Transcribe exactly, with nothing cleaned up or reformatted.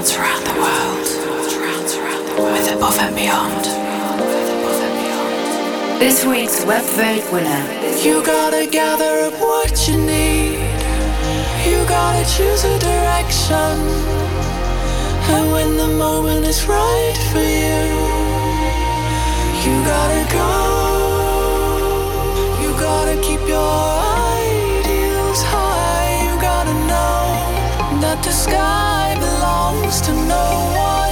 trance around the world, with Above and Beyond. This week's Web Vote winner. You gotta gather up what you need. You gotta choose a direction. And when the moment is right for you, you gotta go. You gotta keep your ideals high. You gotta know that the sky belongs to no one.